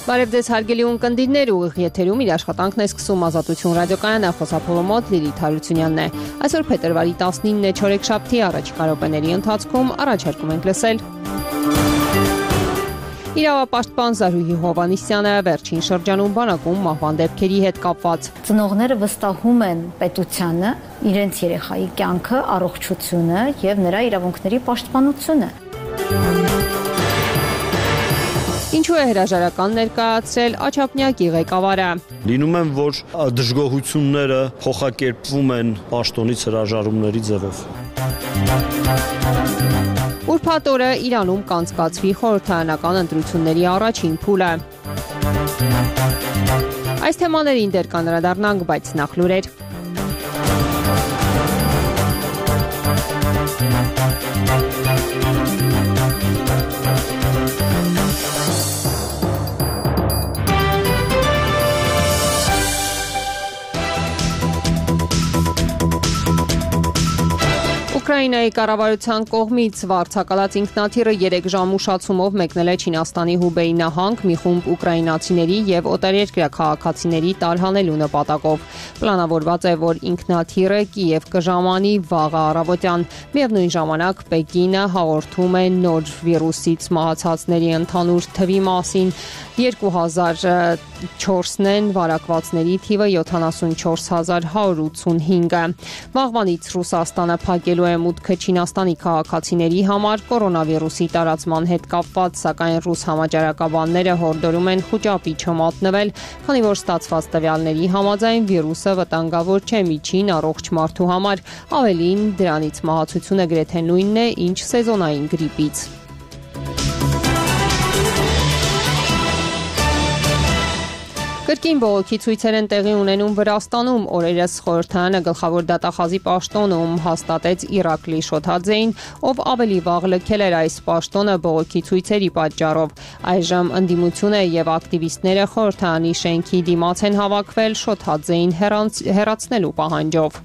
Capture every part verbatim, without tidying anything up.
Բարև ձեզ հարգելի ունկնդիրներ, ուղիղ եթերում իր աշխատանքն է սկսում Ազատություն ռադիոկայանը, խոսափողը մոտ Լիլիթ Հարությունյանն է։ Այսօր փետրվարի տասնինն է, չորեքշաբթի, առաջիկա րոպեների ընթացքում առաջարկում ենք լսել Իրավապաշտպան Զարուհի Հովհաննիսյանը վերջին շրջանում բանակում մահվան դեպքերի հետ կապված։ Ծնողները վստահում են պետությանը իրենց երեխայի կյանքը, առողջությունը եւ նրա իրավունքների պաշտպանությունը։ Ինչու է հրաժարական ներկայացրել Աչափնյակի ղեկավարը։ Լինում են, որ դժգոհությունները փոխակերպվում են պաշտոնից հրաժարումների ձևով։ Ուրբաթ օրը Իրանում կանցկացվի խորհրդարանական ընտրությունների առաջին փուլը։ Այս թեմաներին դեռ կանրադառնանք, բայց նախ լուրեր։ Ուկրաինայի կառավարության կողմից վարձակալած ինքնաթիռը երեք ժամ ուշացումով մեկնել է Չինաստանի Հուբեյ նահանգ մի խումբ ուկրաինացիների եւ օտարերկրյա քաղաքացիների տարհանելու նպատակով։ Պլանավորված է, որ ինքնաթիռը Կիև կժամանի վաղը առավոտյան։ Միևնույն ժամանակ Պեկինը հաղորդում է նոր վիրուսից մահացածների ընդհանուր թվի մասին։ երկու հազար չորսն են, վարակվածների թիվը յոթանասունչորս հազար հարյուր ութսունհինգը։ Վաղվանից Ռուսաստանը փակելու է մուտքը Չինաստանի քաղաքացիների համար կորոնավիրուսի տարածման հետ կապված, սակայն ռուս համաճարակաբանները հորդորում են խուճապի չմատնվել, քանի որ ստացված տվյալների համաձայն վիրուսը վտանգավոր չէ միջին առողջ մարդու համար, ավելին դրանից մահացությունը գրեթե նույնն է, ինչ սեզոնային գրիպից։ Կրկին բողոքի ցույցեր են տեղի ունենում Վրաստանում։ Օրերս խորհրդարանը գլխավոր դատախազի պաշտոնում հաստատեց Իրակլի Շոթաձեին, ով ավելի վաղ լքել էր այս պաշտոնը բողոքի ցույցերի պատճառով։ Այժմ ընդդիմությունը եւ ակտիվիստները խորհրդարանի շենքի դիմաց են հավաքվել Շոթաձեին հեռացնելու պահանջով։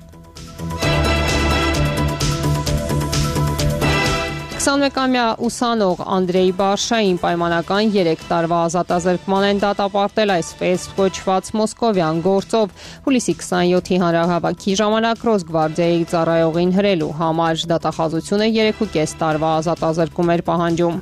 քսանմեկամյա ուսանող Անդրեյ Բարշային պայմանական երեք տարվա ազատազրկման են դատապարտել այսպես կոչված մոսկովյան գործով։ Հուլիսի քսանյոթի հանրահավաքի ժամանակ Ռոսգվարդիայի ծառայողին հրելու համար դատախազությունը երեքուկես տարվա ազատազրկում էր պահանջում։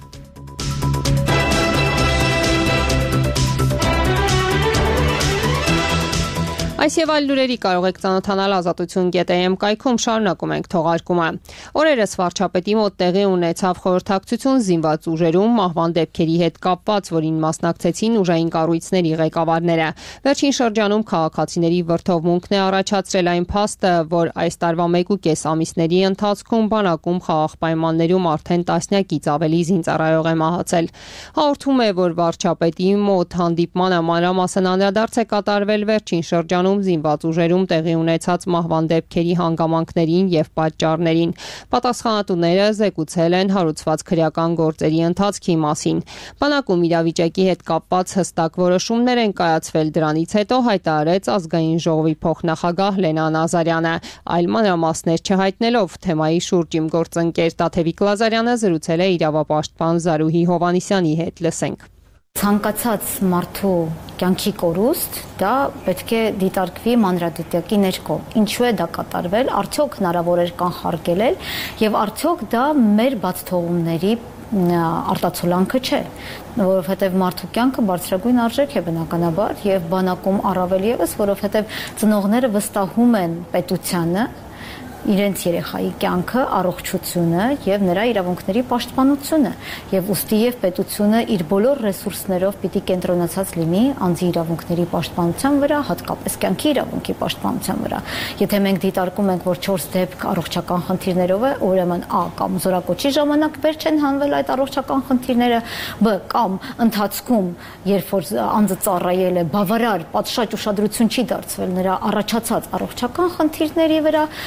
Այս եւ այլ լուրերի կարող եք ծանոթանալ ազատություն կետ է էմ կայքում, շարունակում ենք թողարկումը։ Օրերս վարչապետի մոտ տեղի ունեցավ խորհրդակցություն զինված ուժերում մահվան դեպքերի հետ կապված, որին մասնակցեցին ուժային կառույցների ղեկավարները։ Վերջին շրջանում քաղաքացիների վրդովմունքն է առաջացրել այն փաստը, որ այս տարվա մեկուկես ամիսների ընթացքում բանակում խաղաղ պայմաններում արդեն տասնյակից ավելի զինծառայող է մահացել։ Հաղորդում է, որ վարչապետի մոտ հանդիպմանը մանրամասն անդրադարձ է կատարվել վերջին շրջանում զինված ուժերում տեղի ունեցած մահվան դեպքերի հանգամանքներին եւ պատճառներին։ Պատասխանատուները զեկուցել են հարուցված քրեական գործերի ընթացքի մասին։ Բանակում իրավիճակի հետ կապված հստակ որոշումներ են կայացվել, դրանից հետո հայտարարեց ազգային ժողովի փոխնախագահ Լենա Նազարյանը։ Այլ մանրամասներ չհայտնելով թեմայի շուրջ իմ գործընկեր Տաթևիկ Լազարյանը զրուցել է իրավապաշտպան Զարուհի Հովհաննիսյանի հետ։ Լսենք։ Ցանկացած մարդու կյանքի կորուստ դա պետք է դիտարկվի մանրադիտակի ներքո։ Ինչու է դա կատարվել, արդյոք հնարավոր էր կանխարգելել եւ արդյոք դա մեր բացթողումների արտացոլանքը չէ, որովհետեւ մարդու կյանքը բարձրագույն արժեք է բնականաբար եւ բանակում առավել եւս, որովհետեւ ծնողները վստահում են պետությանը իրենց երեխայի կյանքը, առողջությունը եւ նրա իրավունքների պաշտպանությունը եւ ուստի եւ պետությունը իր բոլոր ռեսուրսներով պիտի կենտրոնացած լինի անձի իրավունքների պաշտպանության վրա, հատկապես կյանքի իրավունքի պաշտպանության վրա։ Եթե մենք դիտարկում ենք, որ չորս դեպք առողջական խնդիրներով է, ուրեմն ա կամ զորակոչի ժամանակ վեր չեն հանվել այդ առողջական խնդիրները, բ կամ ընթացքում, երբ որ անձը ծառայել է, բավարար պատշաճ ուշադրություն չի դարձվել նրա առաջացած առողջական խնդիրների վրա,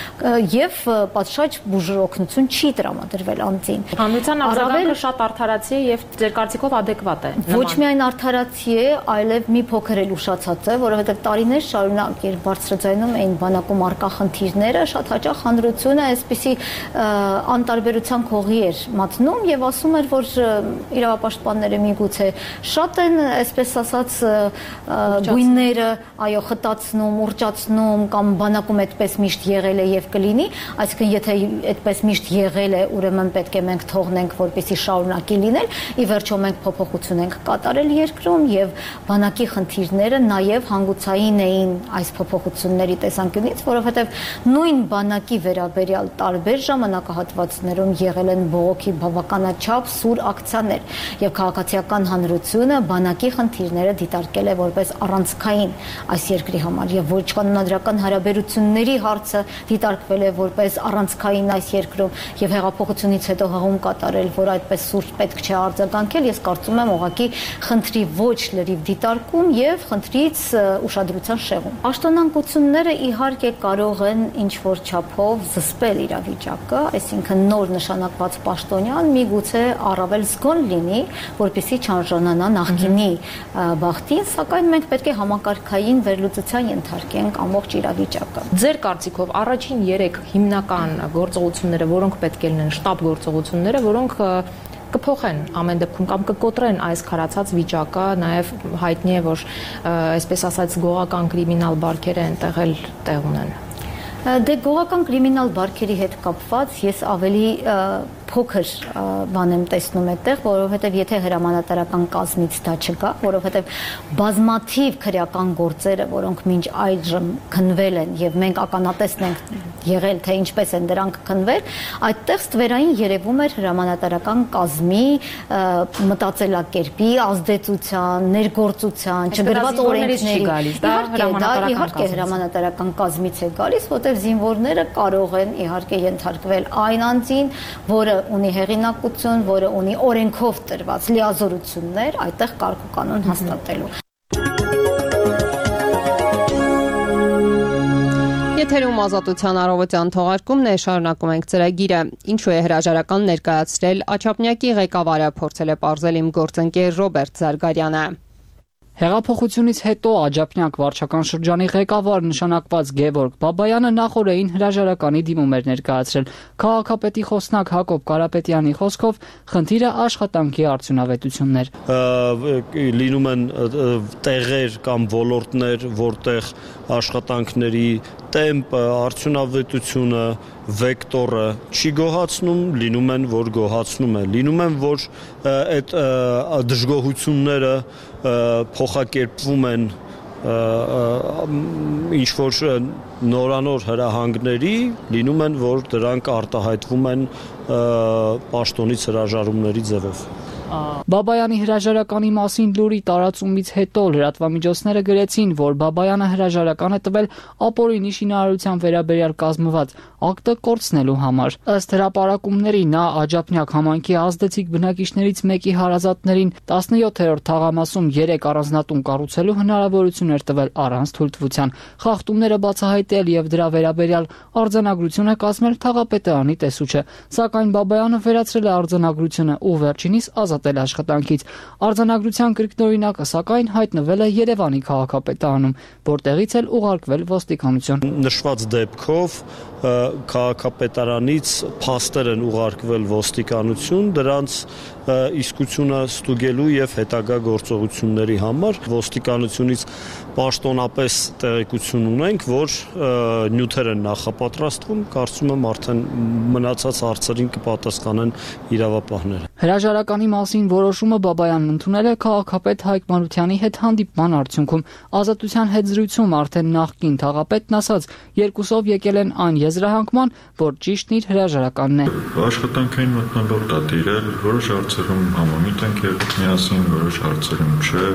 եւ պատշաճ բուժօգնություն չի տրամադրվել անձին։ Հանրության արձագանքը շատ արդարացի է եւ ձեր կարծիքով ադեկվատ է։ Ոչ միայն արդարացի է, այլև մի փոքր էլ ուշացած է, որովհետեւ տարիներ շարունակ երբ բարձրաձայնում էին բանակում արկա խնդիրները, շատ հաճախ հանրությունը այսպիսի անտարբերության քողի էր մատնում եւ ասում էր, որ իրավապաշտպանները միգուցե շատ են, այսպես ասած, գույները, այո, խտացնում, ուրճացնում կամ բանակում այդպես միշտ եղել է եւ կլինի, այսինքն եթե այդպես միշտ եղել է, ուրեմն պետք է մենք թողնենք, որպեսզի շարունակի լինել, ի վերջո մենք փոփոխություն ենք կատարել երկրում եւ բանակի խնդիրները նաեւ հանգուցային էին այս փոփոխությունների տեսանկյունից, որովհետեւ նույն բանակի վերաբերյալ տարբեր ժամանակահատվածներում եղել են բողոքի բավականաչափ սուր ակցիաներ եւ քաղաքացիական հանրությունը բանակի խնդիրները դիտարկել է որպես առանցքային այս երկրի համար եւ ոչ կանոնադրական հարաբերությունների հարցը դիտարկվել է որպես առանցքային այս երկրում եւ հեղափոխությունից հետո հղում կատարել, որ այդպես սուր պետք չէ արձագանքել, ես կարծում եմ ուղղակի խնդրի ոչ լրիվ դիտարկում եւ խնդրից ուշադրության շեղում։ Պաշտոնանկությունները իհարկե կարող են ինչ որ չափով զսպել իրավիճակը, այսինքն նոր նշանակված պաշտոնյան միգուցե առավել զգոն լինի, որպեսզի չարժանանա նախկինի բախտին, սակայն մենք պետք է համակարգային վերլուծության ենթարկենք ամբողջ իրավիճակը։ Ձեր կարծիքով առաջին երեք հիմնական գործողությունները, որոնք պետք է լինեն շտաբ գործողությունները, որոնք կփոխեն ամեն դեպքում կամ կկոտրեն այս քարացած վիճակը, նաև հայտնի է, որ այսպես ասած գողական կրիմինալ բարքերը այնտեղ էլ տեղ ունեն։ Դե գողական կրիմինալ բարքերի հետ կապված ես ավելի փոքր բան եմ տեսնում այդտեղ, որովհետև եթե հրամանատարական կազմից դա չկա, որովհետև բազմաթիվ քրեական գործերը, որոնք մինչ այժմ քննվել են եւ մենք ականատեսն ենք եղել, թե ինչպես են դրանք քննվել, այդտեղ ստվերային երևում էր հրամանատարական կազմի մտածելակերպի, ազդեցության, ներգործության, չգրված օրենքների, իհարկե հրամանատարական կազմից է գալիս, որտեղ զինվորները կարող են իհարկե ենթարկվել այն անձին, որը ունի հեղինակություն, որը ունի օրենքով տրված լիազորություններ, այդտեղ կարգ ու կանոն հաստատելու։ Եթերում Ազատության առավոտյան թողարկումն է, շարունակում ենք ծրագիրը։ Ինչու է հրաժարական ներկայացրել Աչափնյակի ղեկավարը, փորձել է պարզել իմ գործընկեր Ռոբերտ Զարգարյանը։ Հեղափոխությունից հետո Աջափնյակ վարչական շրջանի ղեկավար նշանակված Գևորգ Բաբայանը նախորդին հրաժարականի դիմում էր ներկայացրել։ Քաղաքապետի խոսնակ Հակոբ Կարապետյանի խոսքով խնդիրը աշխատանքի արդյունավետությունն էր։ Լինում են տեղեր կամ ոլորտներ, որտեղ աշխատանքների տեմպը, արդյունավետությունը, վեկտորը չի գոհացնում, լինում են, որ գոհացնում է, լինում են, որ այդ դժգոհությունները փոխակերպվում են ինչ որ նորանոր հրահանգների, լինում են, որ դրանք արտահայտվում են պաշտոնից հրաժարումների ձևով։ Բաբայանի հրաժարականի մասին լուրի տարածումից հետո լրատվամիջոցները գրեցին, որ Բաբայանը հրաժարական է տվել ապօրինի շինարարության վերաբերյալ կազմված ակտը կորցնելու համար։ Ըստ հրապարակումների նա Աջափնյակ համայնքի ազդեցիկ բնակիչներից մեկի հարազատներին տասնյոթերորդ թաղամասում երեք առանձնատուն կառուցելու հնարավորություն էր տվել առանց թույլտվության։ Խախտումները բացահայտել եւ դրա վերաբերյալ արձանագրություն է կազմել թաղապետարանի տեսուչը, սակայն Բաբայանը վերացրել է արձանագրությունը ու վերջինիս ազատել աշխատանքից։ Արձանագրության կրկնօրինակը սակայն հայտնվել է Երևանի քաղաքապետարանում, որտեղից էլ ուղարկվել ոստիկանություն։ Նշված դեպքով քաղաքապետարանից փաստեր են ուղարկվել ոստիկանություն, դրանց իսկությունը ստուգելու եւ հետագա գործողությունների համար ոստիկանությունից պաշտոնապես տեղեկություն ունենք, որ նյութեր են նախապատրաստվում, կարծում եմ արդեն մնացած հարցերին կպատասխանեն իրավապահները։ Հրաժարականի մասին որոշումը Բաբայանն ընդունել է քաղաքապետ Հայկ Մանուկյանի հետ հանդիպման արդյունքում։ Ազատության հետ զրույցում արդեն նախկին թաղապետն ասաց, երկուսով եկել են այն եզրահանգման, որ ճիշտն իր հրաժարականն է։ Աշխատանքային մթնոլորտ է տիրել, որոշ հարցերում համամիտ ենք եղել միասին, որոշ հարցերում չէ,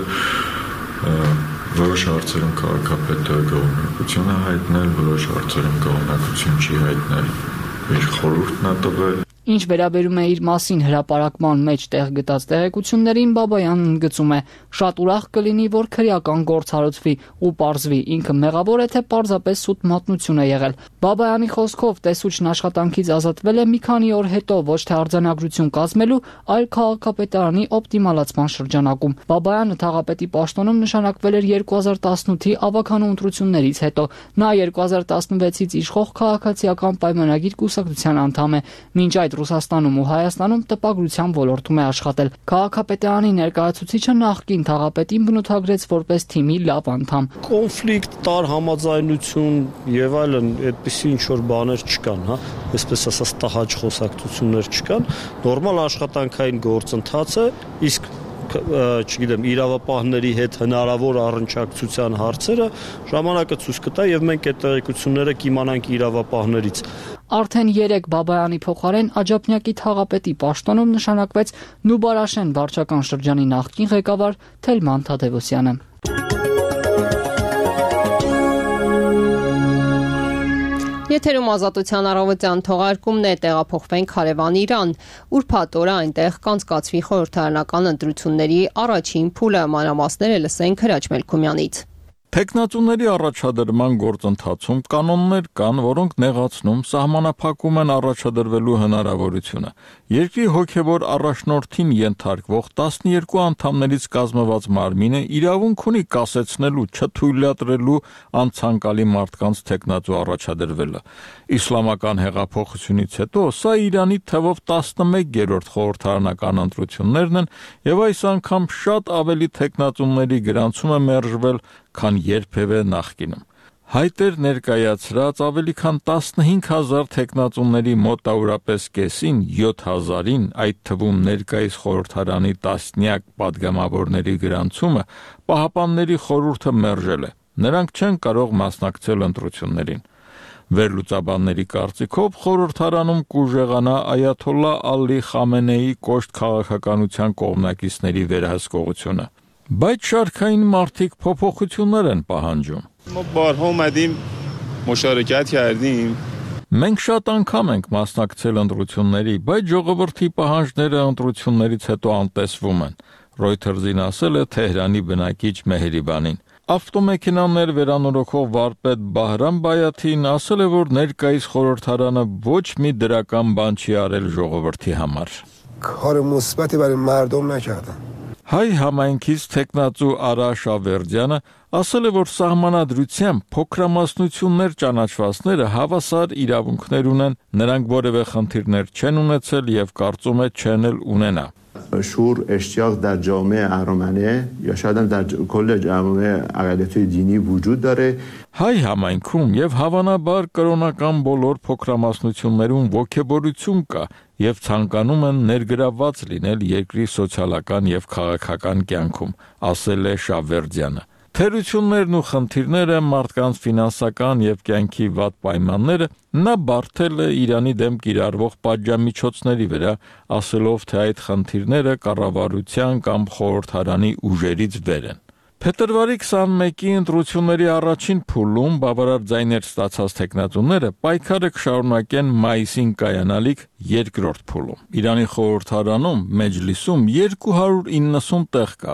որոշ հարցերում քաղաքապետը գոհունակություն է հայտնել, որոշ հարցերում գոհունակություն չի հայտնել, իր խորհուրդն է տվել։ Ինչ վերաբերում է իր մասին հրապարակման մեջ տեղ գտած տեղեկություններին, Բաբայանն ընդգծում է. շատ ուրախ կլինի, որ քրեական գործ հարուցվի ու պարզվի ինքը մեղավոր է թե պարզապես սուտ մատնություն է եղել։ Բաբայանի խոսքով տեսուչն աշխատանքից ազատվել է մի քանի օր հետո ոչ թե արձանագրություն կազմելու, այլ քաղաքապետարանի օպտիմալացման շրջանակում։ Բաբայանը թաղապետի պաշտոնում նշանակվել էր երկու հազար տասնութի ավագանու ընտրություններից հետո։ Նա երկու հազար տասնվեցից իշխող քաղաքացիական պայմանագիր կուսակցության անդամ է։ Մինչ այդ Ռուսաստանում ու Հայաստանում տպագրության ոլորտում է աշխատել։ Քաղաքապետարանի ներկայացուցիչը նախկին թաղապետին բնութագրեց որպես թիմի լավ անդամ։ Կոնֆլիկտ, տար համաձայնություն եւ այլն, այդպիսի ինչ որ բաներ չկան, հա, այսպես ասած տհաճ խոսակցություններ չկան, նորմալ աշխատանքային գործընթաց է, իսկ չգիտեմ, իրավապահների հետ հնարավոր առնչակցության հարցերը ժամանակը ցույց կտա եւ մենք այդ տեղեկությունները կիմանանք իրավապահներից։ Արդեն երեք Բաբայանի փոխարեն Աջափնյակի թաղապետի պաշտոնում նշանակվեց Նուբարաշեն վարչական շրջանի նախկին ղեկավար Թելման Թադևոսյանը։ Եթերում Ազատության առավոտյան թողարկումն է, տեղափոխվենք հարևան Իրան։ Ուրբաթ օրը այնտեղ կանցկացվի խորհրդարանական ընտրությունների առաջին փուլը, մանրամասները լսենք Հրաչ Մելքումյանից։ Թեկնածուների առաջադրման գործընթացում կանոններ կան, որոնք նեղացնում, սահմանափակում են առաջադրվելու հնարավորությունը։ Երկրի հոգևոր առաջնորդին ենթարկվող տասնյոթ անդամներից կազմված մարմինը իրավունք ունի կասեցնելու, չթույլատրելու անցանկալի մարդկանց թեկնածու առաջադրվելը։ Իսլամական հեղափոխությունից հետո սա Իրանի թվով տասնմեկերորդ խորհրդարանական ընտրություններն են, եւ այս անգամ շատ ավելի թեկնածուների գրանցում է մերժվել, քան երբևէ նախկինում։ Հայտեր ներկայացրած ավելի քան տասնհինգ հազար թեկնածուների մոտավորապես կեսին, յոթ հազարին, այդ թվում ներկայիս խորհրդարանի տասնյակ падգամավորների գրանցումը Պահապանների խորհուրդը մերժել է։ Նրանք չեն կարող մասնակցել ընտրություններին։ Վերլուծաբանների կարծիքով խորհրդարանում կուժեղանա Այաթոլլա Ալի Խամենեի կոշտ քաղաքականության կողմնակիցների վերահսկողությունը։ Բայց շարքային մարդիկ փոփոխություններ են պահանջում։ Մենք շատ անգամ ենք մասնակցել ընտրությունների, բայց ժողովրդի պահանջները ընտրություններից հետո անտեսվում են։ Reuters-ին ասել է Թեհրանի բնակիչ Մեհրիբանին։ Ավտոմեքենաներ վերանորոգող վարպետ Բահրամ Բայաթին ասել է, որ ներկայիս խորհրդարանը ոչ մի դրական բան չի արել ժողովրդի համար։ کار مثبتی برای مردم نکردن. Հայ համայնքից թեկնածու Արա Շավերդյանը ասել է, որ սահմանադրությամբ փոքրամասնություններ ճանաչվածները հավասար իրավունքներ ունեն, նրանք որևէ խնդիրներ չեն ունեցել եւ կարծում է չեն էլ ունենա։ شور اشتیاق در جامعه اهرمنه یا شاید هم در کل جامعه اقلیت‌های دینی وجود داره. Հայ համայնքում եւ հավանաբար կրոնական բոլոր փոքրամասնություններում ողջաբորություն կա եւ ցանկանում են ներգրավված լինել երկրի սոցիալական եւ քաղաքական կյանքում, ասել է Շավերդյանը։ Թերություններն ու խնդիրները, մարդկանց ֆինանսական եւ կյանքի վատ պայմանները նա բարթել է Իրանի դեմ կիրառվող պատժամիջոցների վրա, ասելով, թե այդ խնդիրները կառավարության կամ խորհրդարանի ուժերից վեր են։ Փետրվարի քսանմեկի ընտրությունների առաջին փուլում բավարար ձայներ ստացած թեկնածուները պայքարը կշարունակեն մայիսին կայանալիք երկրորդ փուլում։ Իրանի խորհրդարանում մեջլիսում երկու հարյուր իննսուն տեղ կա։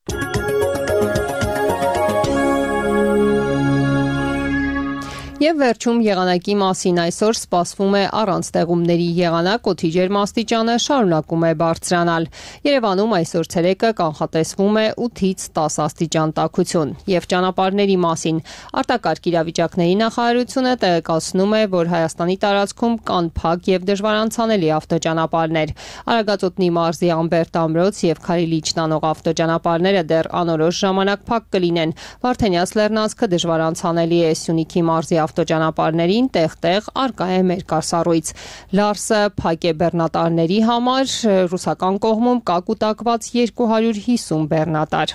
Եվ վերջում եղանակի մասին այսօր սպասվում է առանց տեղումների եղանակ, օդի ջերմաստիճանը շարունակում է բարձրանալ։ Երևանում այսօր ցերեկը կանխատեսվում է ութից տաս աստիճան տաքություն։ Եվ ճանապարհների մասին արտակարգ իրավիճակների նախարարությունը տեղեկացնում է, որ Հայաստանի տարածքում կան փակ եւ դժվարանցանելի ավտոճանապարհներ։ Արագածոտնի մարզի Ամբերտ ամրոց եւ Քարիլիչ տանող ավտոճանապարհները դեռ անորոշ ժամանակ փակ կլինեն։ Վարդենյաց լեռնանցքը դժվարանցանելի է Սյունիքի մարզի ավտոճանապարհներին տեղ-տեղ արկա է մերկասառույց։ Լարսը փակ է բեռնատարների համար, ռուսական կողմում կա կուտակված երկու հարյուր հիսուն բեռնատար։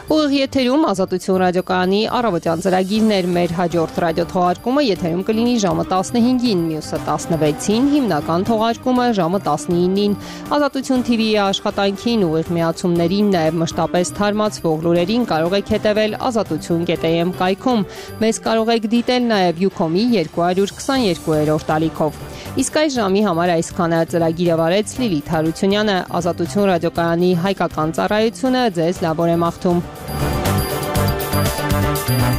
Ուղիղ եթերում Ազատություն ռադիոկայանի առավոտյան ծրագիրներ մեր հաջորդ ռադիոթողարկումը եթերում կլինի ժամը տասնհինգին, մյուսը տասնվեցին, հիմնական թողարկումը ժամը տասնինին։ Ազատություն թի վիի աշխատանքին ուղիղ միացումներին, նաև մշտապես թարմացվող լուրերին կարող եք հետևել ազատություն կետ էմ կայքում։ Մեզ կարող եք դիտել նաև Յուքոմի երկու հարյուր քսաներկու-րդ ալիքով։ Իսկ այս ժամի համար այսքանը ծրագիրը վարեց Լիլիթ Հարությունյանը, Ազատություն ռադիոկայանի հայկական ծառայությունը ձեզ լավ օր է մաղթում։